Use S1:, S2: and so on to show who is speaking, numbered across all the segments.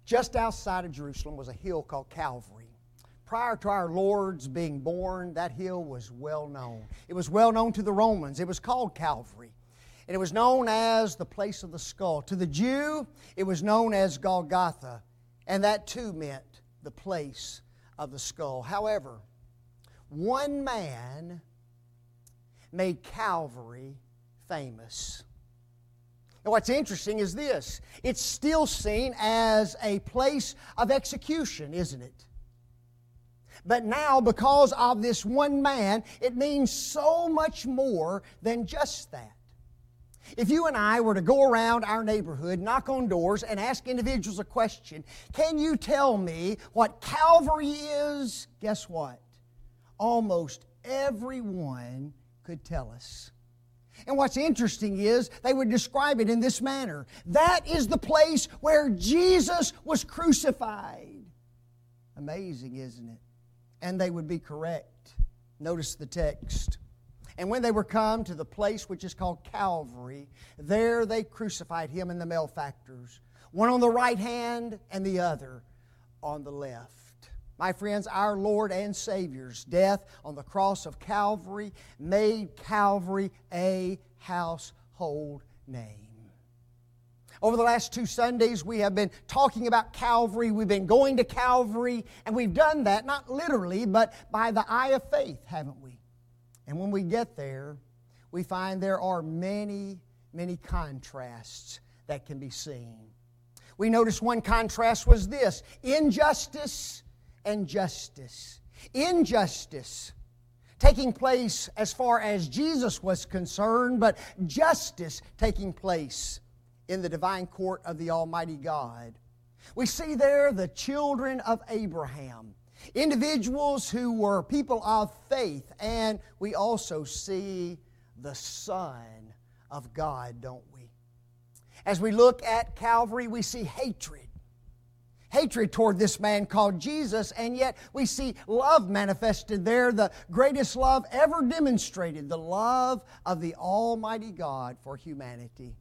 S1: Just outside of Jerusalem was a hill called Calvary. Prior to our Lord's being born, that hill was well known. It was well known to the Romans. It was called Calvary. And it was known as the place of the skull. To the Jew, it was known as Golgotha. And that too meant the place of the skull. However, one man made Calvary famous. And what's interesting is this. It's still seen as a place of execution, isn't it? But now, because of this one man, it means so much more than just that. If you and I were to go around our neighborhood, knock on doors, and ask individuals a question, can you tell me what Calvary is? Guess what? Almost everyone could tell us. And what's interesting is they would describe it in this manner. That is the place where Jesus was crucified. Amazing, isn't it? And they would be correct. Notice the text. And when they were come to the place which is called Calvary, there they crucified Him and the malefactors, one on the right hand and the other on the left. My friends, our Lord and Savior's death on the cross of Calvary made Calvary a household name. Over the last 2 Sundays, we have been talking about Calvary. We've been going to Calvary, and we've done that, not literally, but by the eye of faith, haven't we? And when we get there, we find there are many, many contrasts that can be seen. We notice one contrast was this: injustice and justice. Injustice taking place as far as Jesus was concerned, but justice taking place in the divine court of the Almighty God. We see there the children of Abraham, individuals who were people of faith, and we also see the Son of God, don't we? As we look at Calvary, we see hatred. Hatred toward this man called Jesus, and yet we see love manifested there, the greatest love ever demonstrated, the love of the Almighty God for humanity.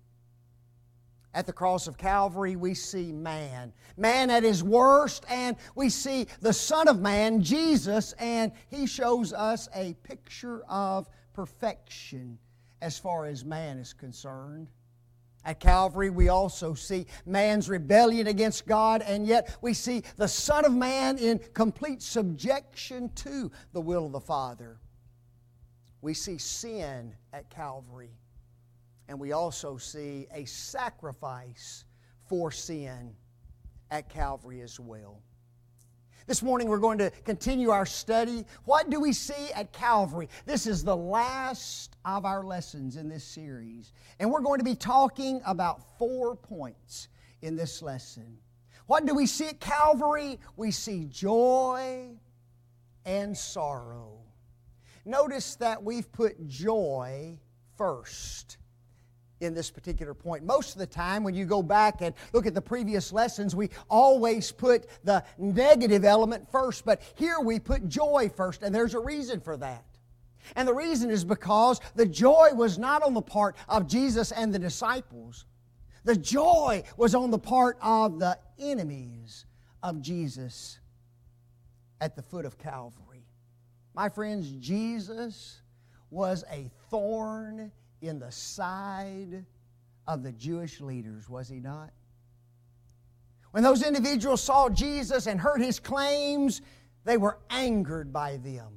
S1: At the cross of Calvary, we see man at his worst, and we see the Son of Man, Jesus, and He shows us a picture of perfection as far as man is concerned. At Calvary, we also see man's rebellion against God, and yet we see the Son of Man in complete subjection to the will of the Father. We see sin at Calvary, and we also see a sacrifice for sin at Calvary as well. This morning we're going to continue our study. What do we see at Calvary? This is the last of our lessons in this series. And we're going to be talking about 4 points in this lesson. What do we see at Calvary? We see joy and sorrow. Notice that we've put joy first in this particular point. Most of the time when you go back and look at the previous lessons, we always put the negative element first, but here we put joy first, and there's a reason for that. And the reason is because the joy was not on the part of Jesus and the disciples. The joy was on the part of the enemies of Jesus at the foot of Calvary. My friends, Jesus was a thorn in the side of the Jewish leaders, was He not? When those individuals saw Jesus and heard His claims, they were angered by them.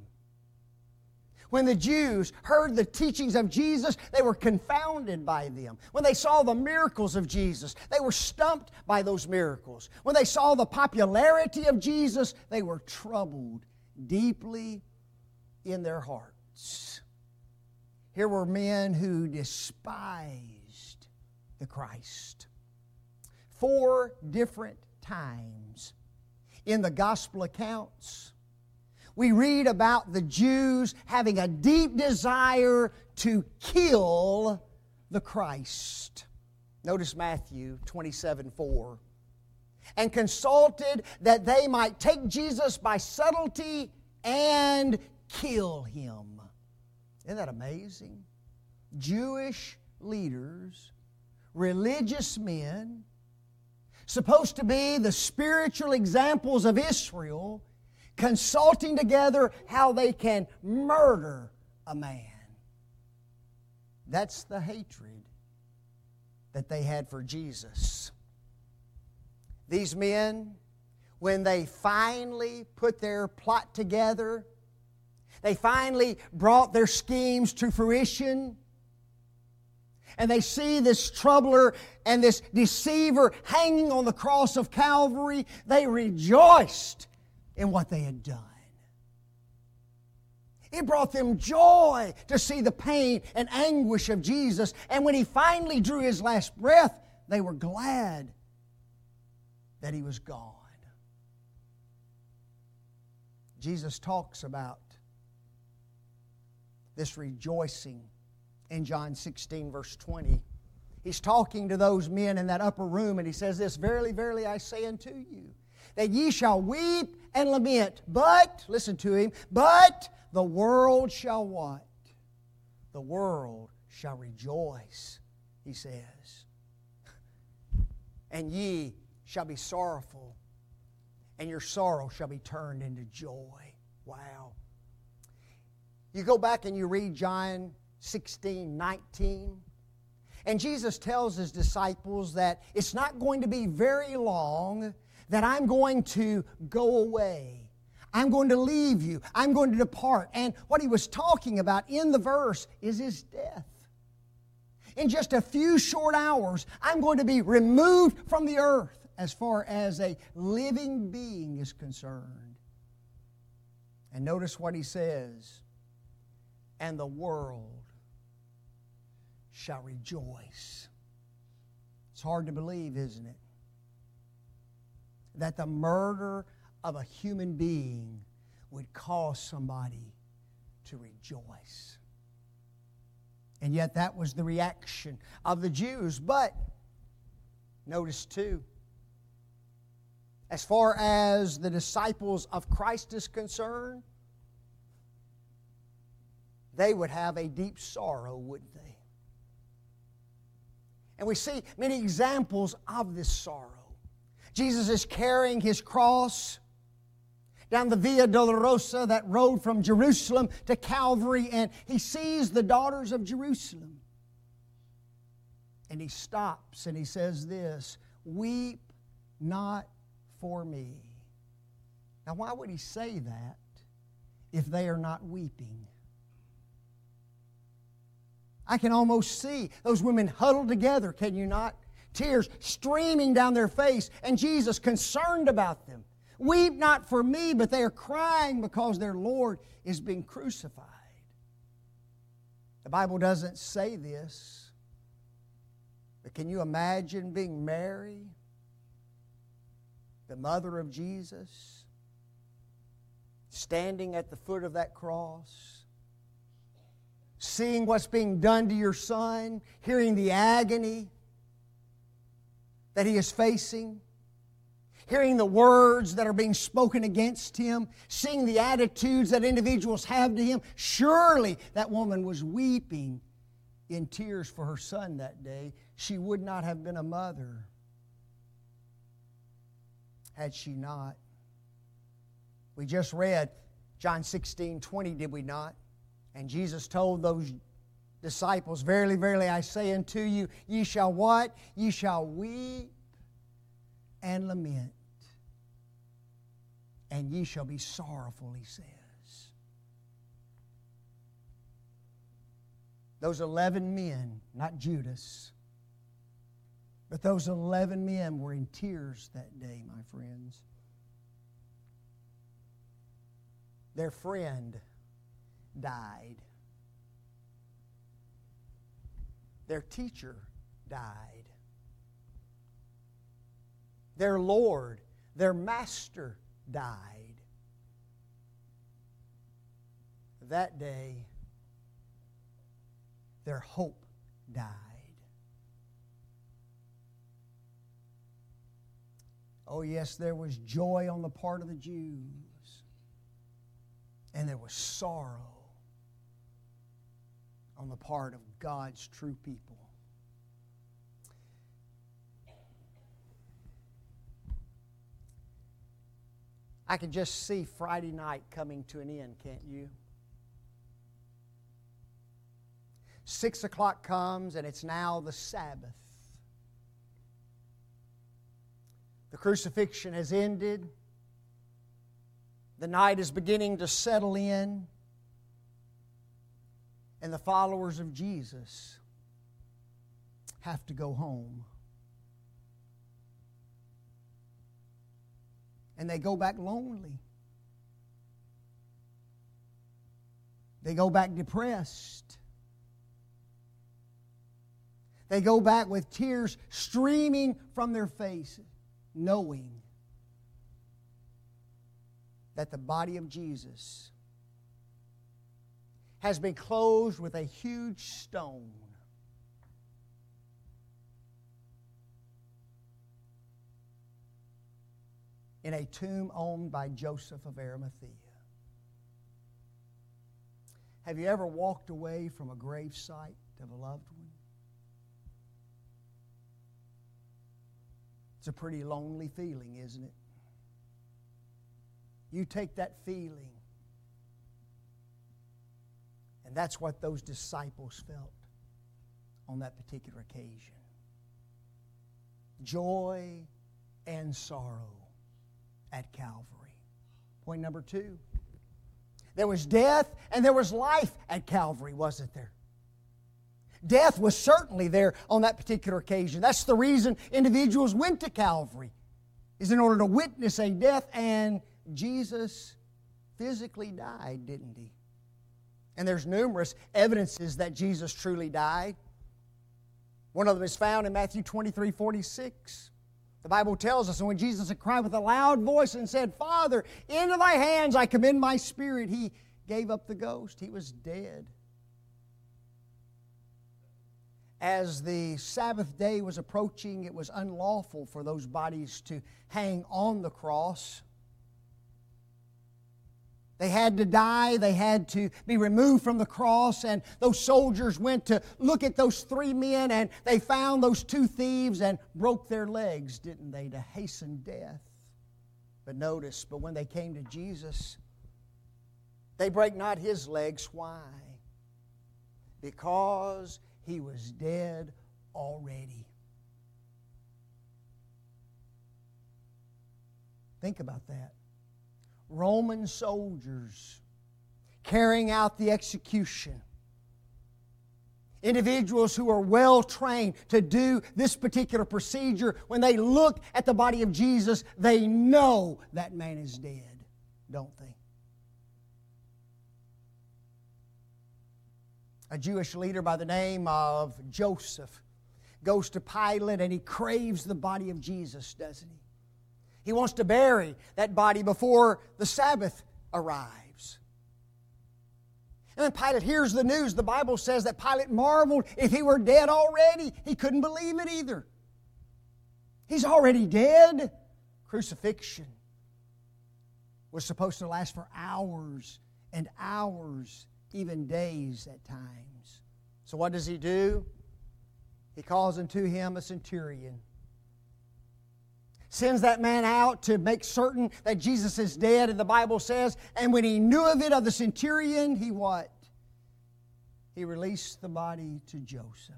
S1: When the Jews heard the teachings of Jesus, they were confounded by them. When they saw the miracles of Jesus, they were stumped by those miracles. When they saw the popularity of Jesus, they were troubled deeply in their hearts. Here were men who despised the Christ. 4 different times in the gospel accounts, we read about the Jews having a deep desire to kill the Christ. Notice Matthew 27:4. And consulted that they might take Jesus by subtlety and kill Him. Isn't that amazing? Jewish leaders, religious men, supposed to be the spiritual examples of Israel, consulting together how they can murder a man. That's the hatred that they had for Jesus. These men, when they finally put their plot together, they finally brought their schemes to fruition, and they see this troubler and this deceiver hanging on the cross of Calvary, they rejoiced in what they had done. It brought them joy to see the pain and anguish of Jesus. And when He finally drew His last breath, they were glad that He was gone. Jesus talks about this rejoicing in John 16, verse 20. He's talking to those men in that upper room, and He says this, "Verily, verily, I say unto you, that ye shall weep and lament, but," listen to Him, "but the world shall" what? "The world shall rejoice," He says. "And ye shall be sorrowful, and your sorrow shall be turned into joy." Wow. You go back and you read John 16, 19, and Jesus tells His disciples that it's not going to be very long that I'm going to go away. I'm going to leave you. I'm going to depart. And what He was talking about in the verse is His death. In just a few short hours, I'm going to be removed from the earth as far as a living being is concerned. And notice what He says, "And the world shall rejoice." It's hard to believe, isn't it? That the murder of a human being would cause somebody to rejoice. And yet that was the reaction of the Jews. But notice too, as far as the disciples of Christ is concerned, they would have a deep sorrow, wouldn't they? And we see many examples of this sorrow. Jesus is carrying His cross down the Via Dolorosa, that road from Jerusalem to Calvary, and He sees the daughters of Jerusalem. And He stops and He says this, "Weep not for me." Now, why would He say that if they are not weeping? I can almost see those women huddled together, can you not? Tears streaming down their face, and Jesus concerned about them. "Weep not for me," but they are crying because their Lord is being crucified. The Bible doesn't say this, but can you imagine being Mary, the mother of Jesus, standing at the foot of that cross, seeing what's being done to your son, hearing the agony that he is facing, hearing the words that are being spoken against him, seeing the attitudes that individuals have to him? Surely that woman was weeping in tears for her son that day. She would not have been a mother had she not. We just read John 16:20, did we not? And Jesus told those disciples, "Verily, verily, I say unto you, ye shall" what? "Ye shall weep and lament, and ye shall be sorrowful," He says. Those 11 men, not Judas, but those 11 men were in tears that day, my friends. Their friend died. Their teacher died. Their Lord, their Master died. That day, their hope died. Oh yes, there was joy on the part of the Jews, and there was sorrow on the part of God's true people. I can just see Friday night coming to an end, can't you? 6 o'clock comes and it's now the Sabbath. The crucifixion has ended. The night is beginning to settle in. And the followers of Jesus have to go home. And they go back lonely. They go back depressed. They go back with tears streaming from their faces, knowing that the body of Jesus has been closed with a huge stone. In a tomb owned by Joseph of Arimathea. Have you ever walked away from a grave site of a loved one? It's a pretty lonely feeling, isn't it? You take that feeling, and that's what those disciples felt on that particular occasion. Joy and sorrow at Calvary. Point number 2. There was death and there was life at Calvary, wasn't there? Death was certainly there on that particular occasion. That's the reason individuals went to Calvary, is in order to witness a death, and Jesus physically died, didn't He? And there's numerous evidences that Jesus truly died. One of them is found in Matthew 23:46. The Bible tells us, and when Jesus had cried with a loud voice and said, "Father, into thy hands I commend my spirit," He gave up the ghost. He was dead. As the Sabbath day was approaching, it was unlawful for those bodies to hang on the cross. They had to die. They had to be removed from the cross. And those soldiers went to look at those 3 men, and they found those 2 thieves and broke their legs, didn't they, to hasten death. But notice, but when they came to Jesus, they break not His legs. Why? Because He was dead already. Think about that. Roman soldiers carrying out the execution. Individuals who are well trained to do this particular procedure, when they look at the body of Jesus, they know that man is dead, don't they? A Jewish leader by the name of Joseph goes to Pilate and he craves the body of Jesus, doesn't he? He wants to bury that body before the Sabbath arrives. And then Pilate hears the news. The Bible says that Pilate marveled if he were dead already. He couldn't believe it either. He's already dead. Crucifixion was supposed to last for hours and hours, even days at times. So what does he do? He calls unto him a centurion. Sends that man out to make certain that Jesus is dead, and the Bible says, and when he knew of it, of the centurion, he what? He released the body to Joseph.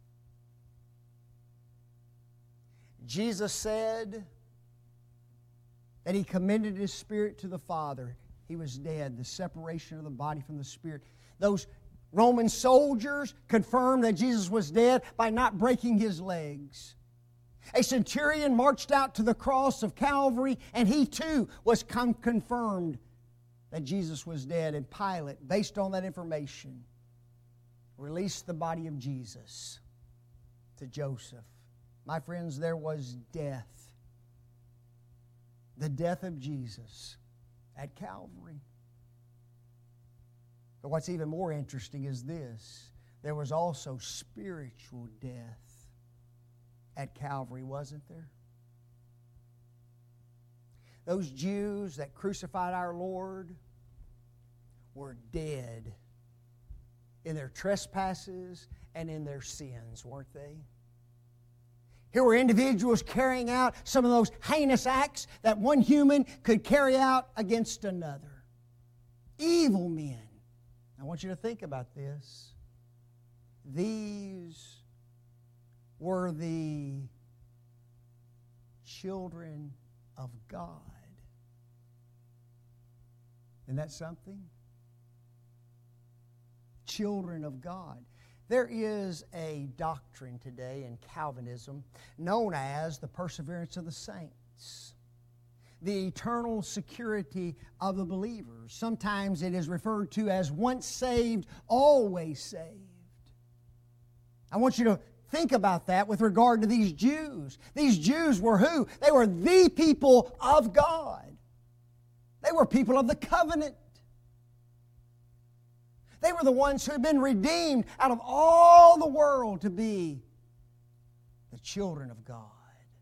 S1: Jesus said that He commended His spirit to the Father. He was dead, the separation of the body from the spirit. Those Roman soldiers confirmed that Jesus was dead by not breaking His legs. A centurion marched out to the cross of Calvary, and he too was confirmed that Jesus was dead. And Pilate, based on that information, released the body of Jesus to Joseph. My friends, there was death. The death of Jesus at Calvary. But what's even more interesting is this. There was also spiritual death at Calvary, wasn't there? Those Jews that crucified our Lord were dead in their trespasses and in their sins, weren't they? Here were individuals carrying out some of those heinous acts that one human could carry out against another. Evil men. I want you to think about this. These were the children of God. Isn't that something? Children of God. There is a doctrine today in Calvinism known as the perseverance of the saints, the eternal security of the believers. Sometimes it is referred to as once saved, always saved. I want you to think about that with regard to these Jews. These Jews were who? They were the people of God. They were people of the covenant. They were the ones who had been redeemed out of all the world to be the children of God.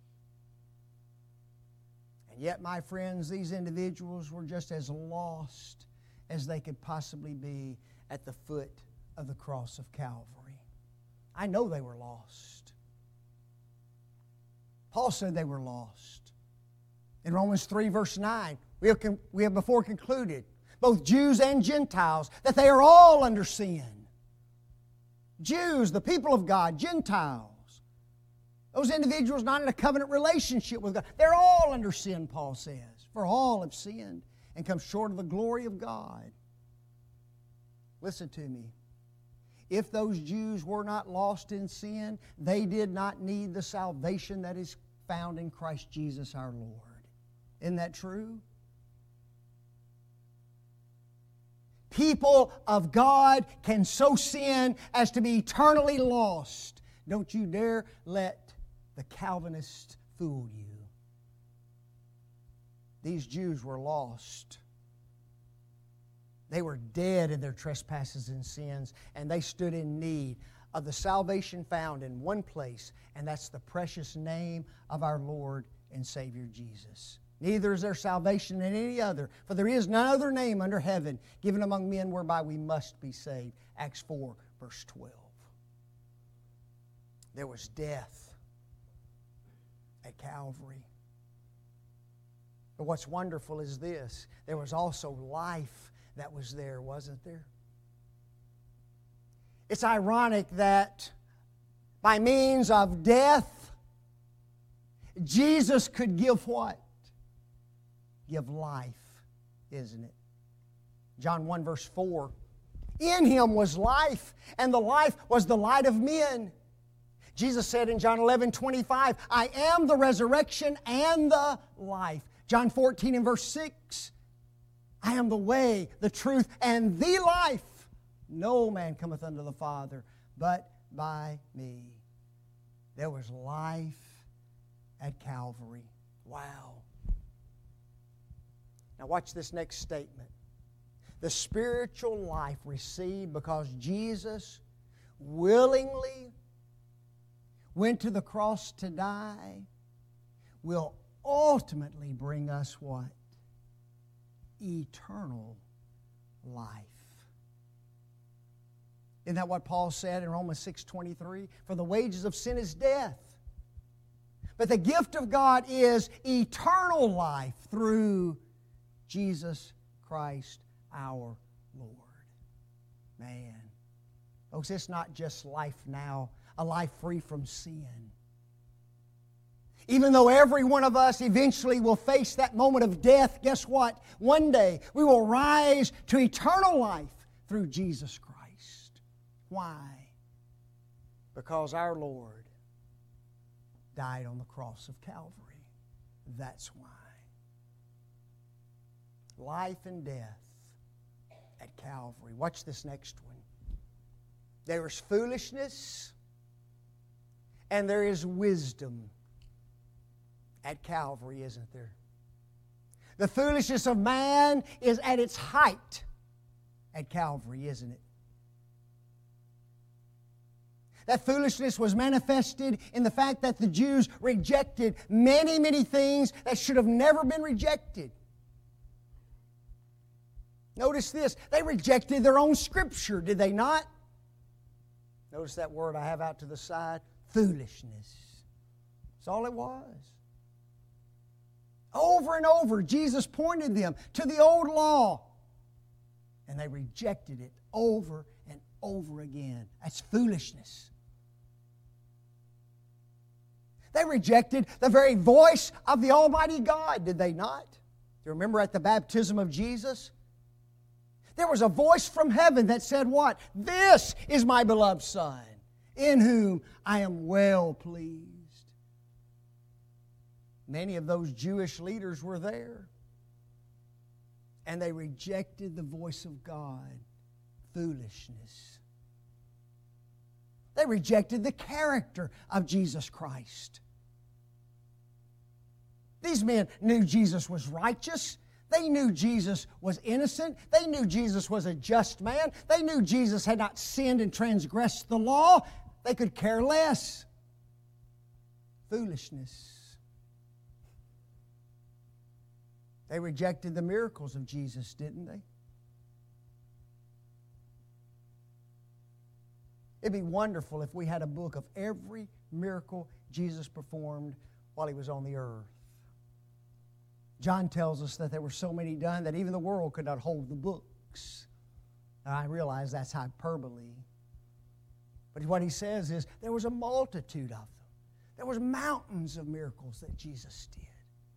S1: And yet, my friends, these individuals were just as lost as they could possibly be at the foot of the cross of Calvary. I know they were lost. Paul said they were lost. In Romans 3, verse 9, we have before concluded, both Jews and Gentiles, that they are all under sin. Jews, the people of God, Gentiles, those individuals not in a covenant relationship with God, they're all under sin, Paul says. For all have sinned and come short of the glory of God. Listen to me. If those Jews were not lost in sin, they did not need the salvation that is found in Christ Jesus our Lord. Isn't that true? People of God can so sin as to be eternally lost. Don't you dare let the Calvinists fool you. These Jews were lost. They were dead in their trespasses and sins, and they stood in need of the salvation found in one place, and that's the precious name of our Lord and Savior Jesus. Neither is there salvation in any other, for there is none other name under heaven given among men whereby we must be saved. Acts 4, verse 12. There was death at Calvary. But what's wonderful is this. There was also life that was there, wasn't there? It's ironic that by means of death, Jesus could give what? Give life, isn't it? John 1 verse 4. In Him was life, and the life was the light of men. Jesus said in John 11:25, I am the resurrection and the life. John 14 and verse 6. I am the way, the truth, and the life. No man cometh unto the Father but by me. There was life at Calvary. Wow. Now watch this next statement. The spiritual life received because Jesus willingly went to the cross to die will ultimately bring us what? Eternal life. Isn't that what Paul said in Romans 6:23? For the wages of sin is death. But the gift of God is eternal life through Jesus Christ our Lord. Man. Folks, it's not just life now, a life free from sin. Even though every one of us eventually will face that moment of death, guess what? One day we will rise to eternal life through Jesus Christ. Why? Because our Lord died on the cross of Calvary. That's why. Life and death at Calvary. Watch this next one. There is foolishness and there is wisdom at Calvary, isn't there? The foolishness of man is at its height at Calvary, isn't it? That foolishness was manifested in the fact that the Jews rejected many, many things that should have never been rejected. Notice this. They rejected their own Scripture, did they not? Notice that word I have out to the side. Foolishness. That's all it was. Over and over, Jesus pointed them to the old law. And they rejected it over and over again. That's foolishness. They rejected the very voice of the Almighty God, did they not? You remember at the baptism of Jesus? There was a voice from heaven that said what? This is my beloved Son, in whom I am well pleased. Many of those Jewish leaders were there. And they rejected the voice of God. Foolishness. They rejected the character of Jesus Christ. These men knew Jesus was righteous. They knew Jesus was innocent. They knew Jesus was a just man. They knew Jesus had not sinned and transgressed the law. They could care less. Foolishness. They rejected the miracles of Jesus, didn't they? It'd be wonderful if we had a book of every miracle Jesus performed while He was on the earth. John tells us that there were so many done that even the world could not hold the books. And I realize that's hyperbole. But what he says is there was a multitude of them. There was mountains of miracles that Jesus did.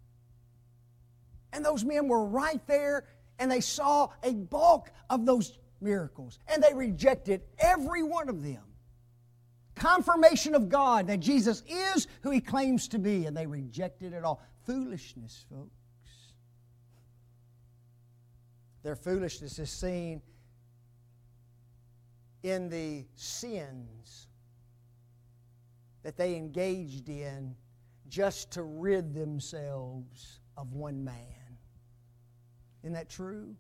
S1: And those men were right there, and they saw a bulk of those miracles, and they rejected every one of them. Confirmation of God that Jesus is who He claims to be, and they rejected it all. Foolishness, folks. Their foolishness is seen in the sins that they engaged in just to rid themselves of one man. Isn't that true?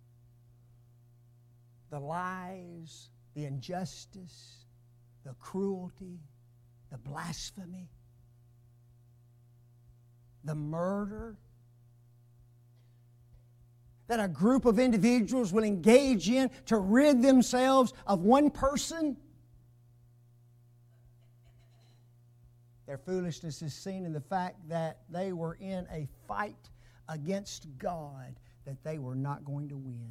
S1: The lies, the injustice, the cruelty, the blasphemy, the murder that a group of individuals will engage in to rid themselves of one person. Their foolishness is seen in the fact that they were in a fight against God that they were not going to win.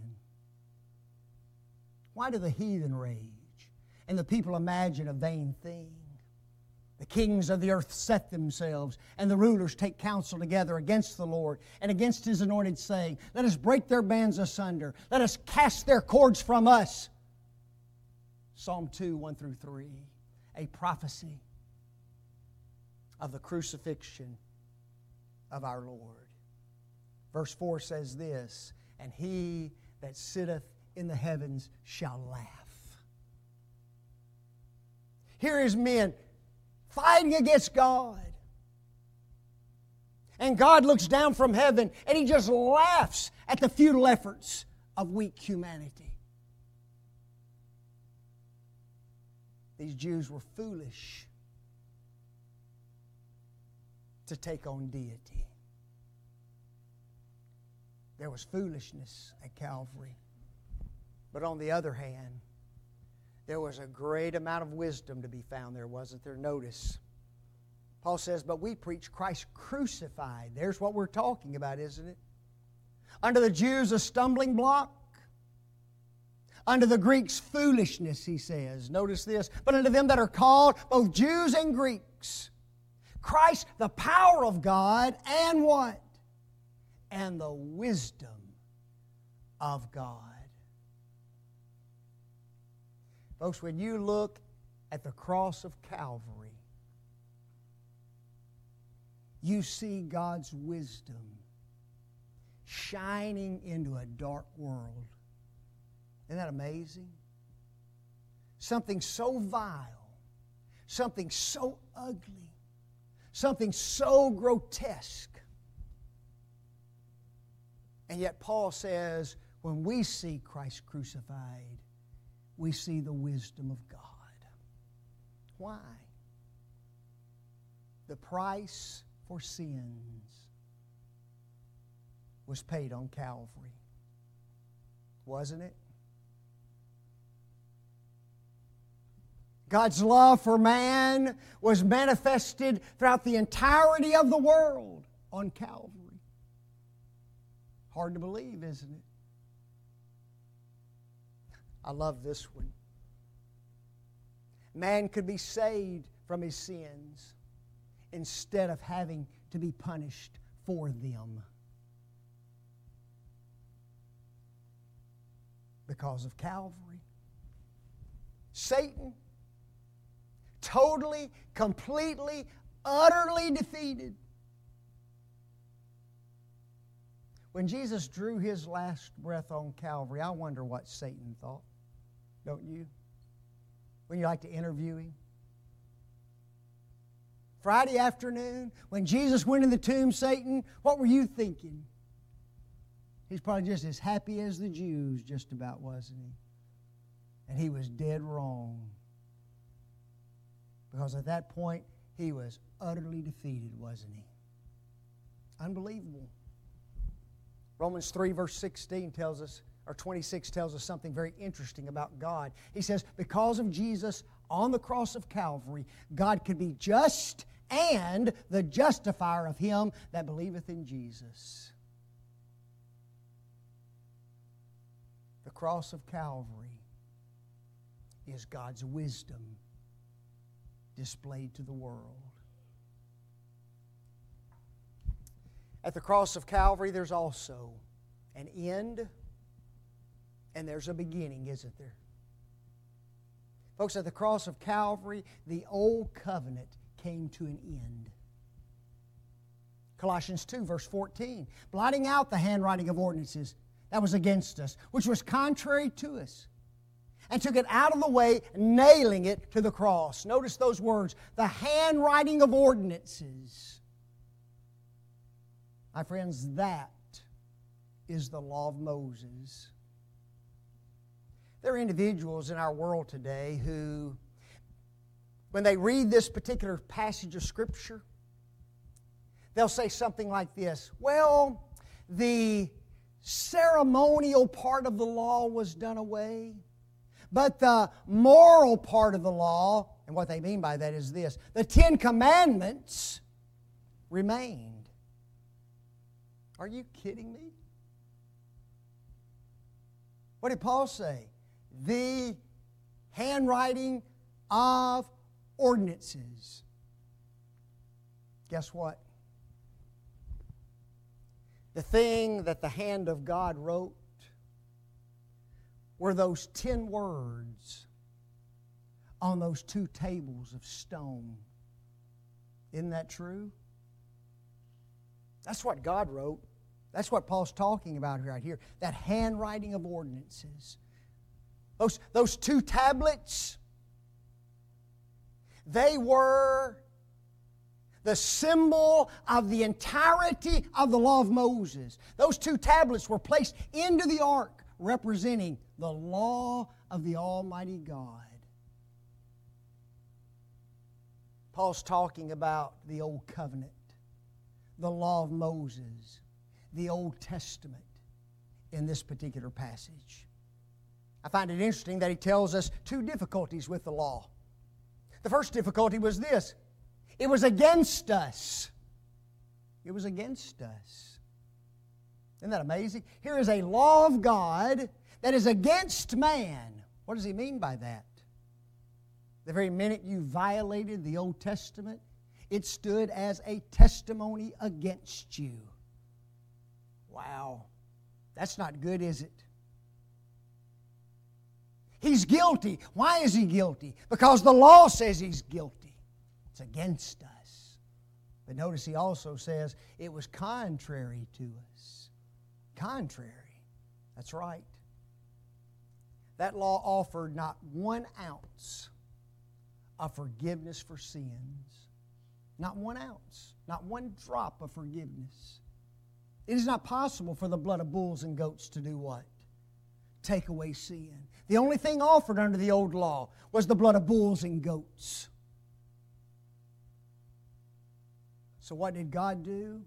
S1: Why do the heathen rage and the people imagine a vain thing? The kings of the earth set themselves, and the rulers take counsel together against the Lord and against His anointed, saying, let us break their bands asunder. Let us cast their cords from us. Psalm 2, 1 through 3, a prophecy of the crucifixion of our Lord. Verse 4 says this, and He that sitteth in the heavens shall laugh. Here is men fighting against God. And God looks down from heaven and He just laughs at the futile efforts of weak humanity. These Jews were foolish to take on deity. There was foolishness at Calvary. But on the other hand, there was a great amount of wisdom to be found there, wasn't there? Notice, Paul says, but we preach Christ crucified. There's what we're talking about, isn't it? Unto the Jews a stumbling block. Unto the Greeks foolishness, he says. Notice this. But unto them that are called, both Jews and Greeks, Christ, the power of God, and what? And the wisdom of God. Folks, when you look at the cross of Calvary, you see God's wisdom shining into a dark world. Isn't that amazing? Something so vile, something so ugly, something so grotesque. And yet Paul says, when we see Christ crucified, we see the wisdom of God. Why? The price for sins was paid on Calvary. Wasn't it? God's love for man was manifested throughout the entirety of the world on Calvary. Hard to believe, isn't it? I love this one. Man could be saved from his sins instead of having to be punished for them because of Calvary. Satan, totally, completely, utterly defeated. When Jesus drew His last breath on Calvary, I wonder what Satan thought. Don't you? When you like to interview him? Friday afternoon, when Jesus went in the tomb, Satan, what were you thinking? He's probably just as happy as the Jews, just about, wasn't he? And he was dead wrong. Because at that point, he was utterly defeated, wasn't he? Unbelievable. Romans 3 verse 16 tells us, or 26 tells us something very interesting about God. He says, because of Jesus on the cross of Calvary, God could be just and the justifier of him that believeth in Jesus. The cross of Calvary is God's wisdom displayed to the world. At the cross of Calvary, there's also an end and there's a beginning, isn't there? Folks, at the cross of Calvary, the old covenant came to an end. Colossians 2, verse 14, blotting out the handwriting of ordinances that was against us, which was contrary to us, and took it out of the way, nailing it to the cross. Notice those words, the handwriting of ordinances. My friends, that is the law of Moses. There are individuals in our world today who, when they read this particular passage of Scripture, they'll say something like this, well, the ceremonial part of the law was done away, but the moral part of the law, and what they mean by that is this, the 10 Commandments remained. Are you kidding me? What did Paul say? The handwriting of ordinances. Guess what? The thing that the hand of God wrote were those 10 words on those 2 tables of stone. Isn't that true? That's what God wrote. That's what Paul's talking about right here. That handwriting of ordinances. Those 2 tablets, they were the symbol of the entirety of the law of Moses. Those 2 tablets were placed into the ark, representing the law of the Almighty God. Paul's talking about the Old Covenant, the law of Moses, the Old Testament in this particular passage. I find it interesting that he tells us 2 difficulties with the law. The first difficulty was this. It was against us. It was against us. Isn't that amazing? Here is a law of God that is against man. What does he mean by that? The very minute you violated the Old Testament, it stood as a testimony against you. Wow. That's not good, is it? He's guilty. Why is he guilty? Because the law says he's guilty. It's against us. But notice he also says it was contrary to us. Contrary. That's right. That law offered not 1 ounce of forgiveness for sins. Not 1 ounce. Not 1 drop of forgiveness. It is not possible for the blood of bulls and goats to do what? Take away sin. The only thing offered under the old law was the blood of bulls and goats. So what did God do?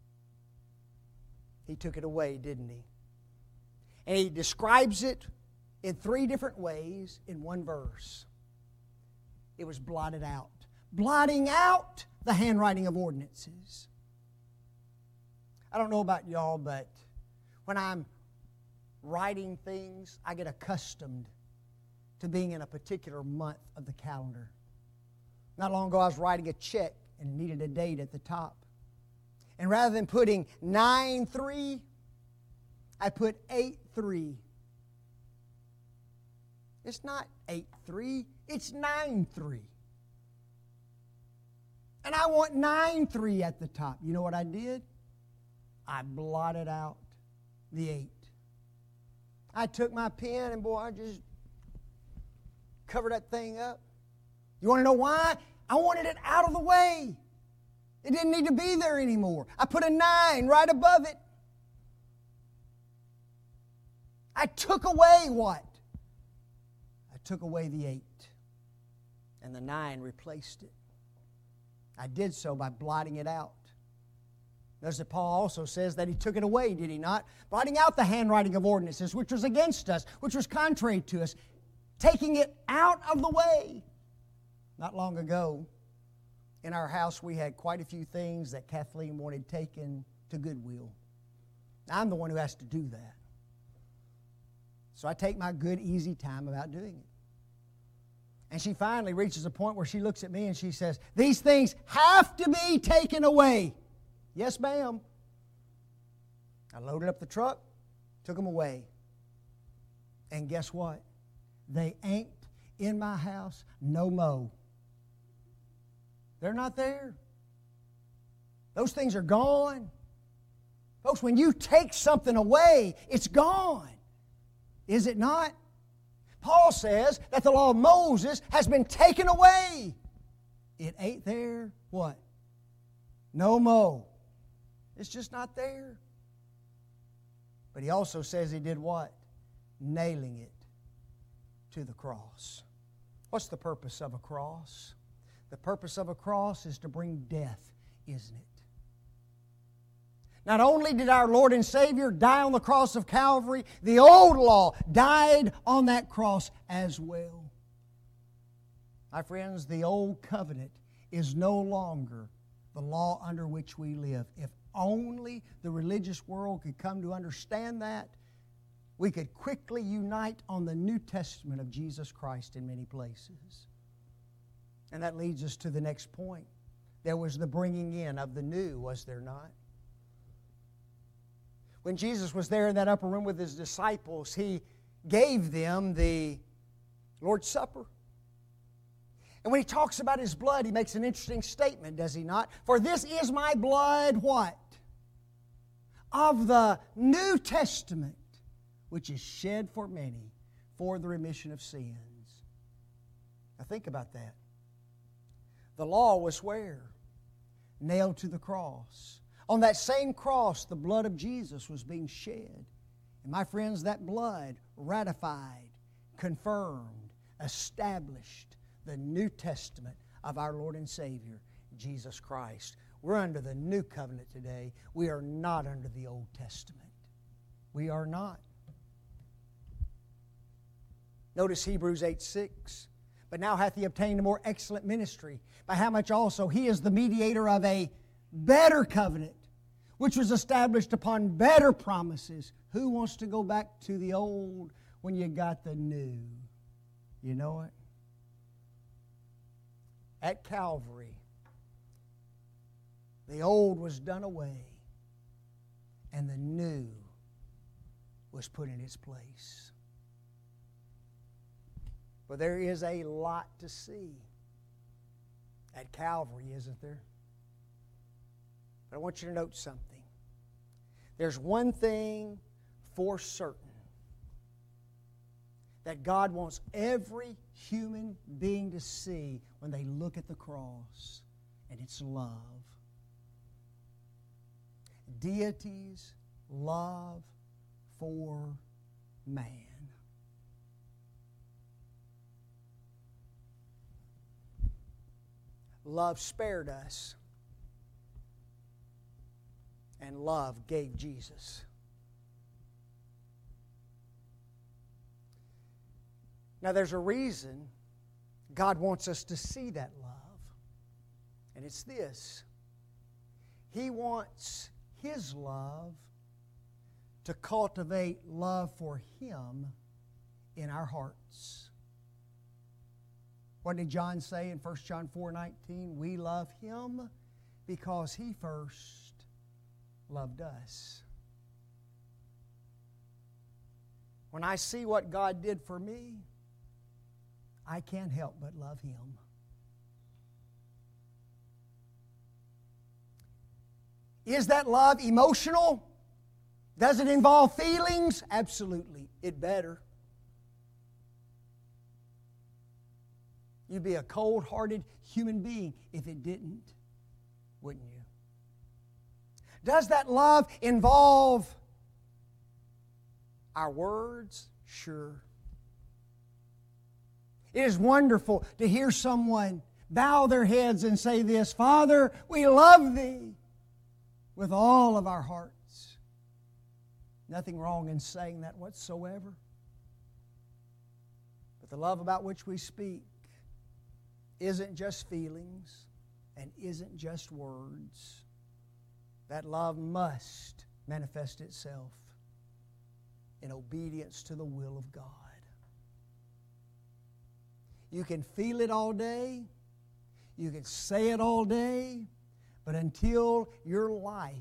S1: He took it away, didn't He? And He describes it in 3 different ways in one verse. It was blotted out. Blotting out the handwriting of ordinances. I don't know about y'all, but when I'm writing things, I get accustomed to being in a particular month of the calendar. Not long ago, I was writing a check and needed a date at the top. And rather than putting 9/3, I put 8/3. It's not 8/3, it's 9/3. And I want 9/3 at the top. You know what I did? I blotted out the 8. I took my pen and boy, I just covered that thing up. You want to know why? I wanted it out of the way. It didn't need to be there anymore. I put a 9 right above it. I took away what? I took away the 8. And the 9 replaced it. I did so by blotting it out. Notice that Paul also says that he took it away, did he not? Blotting out the handwriting of ordinances, which was against us, which was contrary to us, taking it out of the way. Not long ago, in our house, we had quite a few things that Kathleen wanted taken to Goodwill. I'm the one who has to do that. So I take my good, easy time about doing it. And she finally reaches a point where she looks at me and she says, "These things have to be taken away." Yes, ma'am. I loaded up the truck, took them away. And guess what? They ain't in my house no mo. They're not there. Those things are gone. Folks, when you take something away, it's gone. Is it not? Paul says that the law of Moses has been taken away. It ain't there, what? No mo. It's just not there. But he also says he did what? Nailing it to the cross. What's the purpose of a cross? The purpose of a cross is to bring death, isn't it? Not only did our Lord and Savior die on the cross of Calvary, the old law died on that cross as well. My friends, the old covenant is no longer the law under which we live. If only the religious world could come to understand that, we could quickly unite on the New Testament of Jesus Christ in many places. And that leads us to the next point. There was the bringing in of the new, was there not? When Jesus was there in that upper room with His disciples, He gave them the Lord's Supper. And when He talks about His blood, He makes an interesting statement, does He not? For this is my blood, what? Of the New Testament, which is shed for many for the remission of sins. Now think about that. The law was where? Nailed to the cross. On that same cross, the blood of Jesus was being shed. And my friends, that blood ratified, confirmed, established the New Testament of our Lord and Savior, Jesus Christ. We're under the New Covenant today. We are not under the Old Testament. We are not. Notice Hebrews 8:6. But now hath He obtained a more excellent ministry, by how much also He is the mediator of a better covenant, which was established upon better promises. Who wants to go back to the old when you got the new? You know it? At Calvary, the old was done away, and the new was put in its place. But there is a lot to see at Calvary, isn't there? But I want you to note something. There's one thing for certain that God wants every human being to see when they look at the cross, and it's love. Deity's love for man. Love spared us, and love gave Jesus. Now there's a reason God wants us to see that love. And it's this. He wants His love to cultivate love for Him in our hearts. What did John say in 1 John 4:19? We love Him because He first loved us. When I see what God did for me, I can't help but love Him. Is that love emotional? Does it involve feelings? Absolutely. It better. You'd be a cold-hearted human being if it didn't, wouldn't you? Does that love involve our words? Sure. It is wonderful to hear someone bow their heads and say this, Father, we love Thee with all of our hearts. Nothing wrong in saying that whatsoever. But the love about which we speak isn't just feelings and isn't just words. That love must manifest itself in obedience to the will of God. You can feel it all day. You can say it all day. But until your life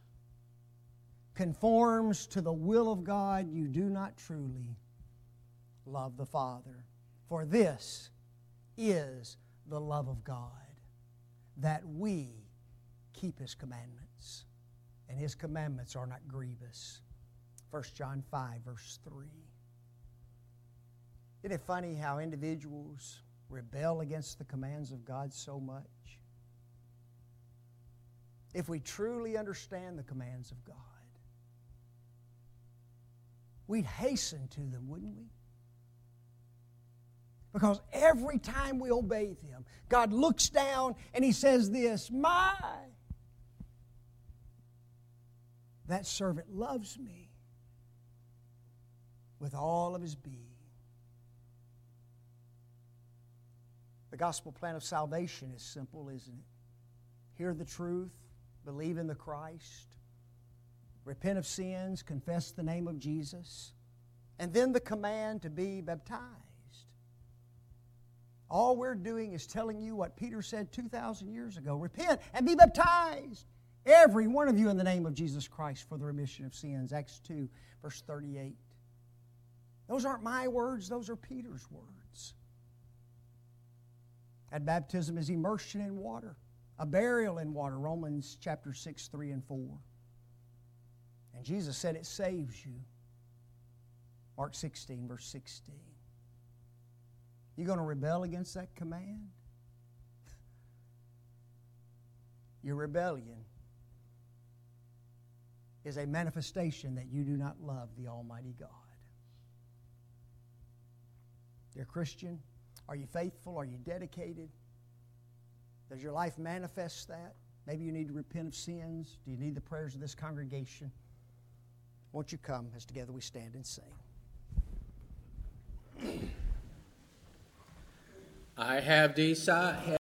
S1: conforms to the will of God, you do not truly love the Father. For this is the love of God, that we keep His commandments. And His commandments are not grievous. 1 John 5, verse 3. Isn't it funny how individuals rebel against the commands of God so much? If we truly understand the commands of God, we'd hasten to them, wouldn't we? Because every time we obey them, God looks down and He says this, that servant loves me with all of his being. The gospel plan of salvation is simple, isn't it? Hear the truth, believe in the Christ, repent of sins, confess the name of Jesus, and then the command to be baptized. All we're doing is telling you what Peter said 2,000 years ago. Repent and be baptized, every one of you, in the name of Jesus Christ for the remission of sins. Acts 2, verse 38. Those aren't my words, those are Peter's words. At baptism is immersion in water, a burial in water, Romans chapter 6, 3 and 4. And Jesus said it saves you. Mark 16, verse 16. You going to rebel against that command? Your rebellion is a manifestation that you do not love the Almighty God. Dear Christian, are you faithful? Are you dedicated? Does your life manifest that? Maybe you need to repent of sins. Do you need the prayers of this congregation? Won't you come as together we stand and sing?
S2: I have decided.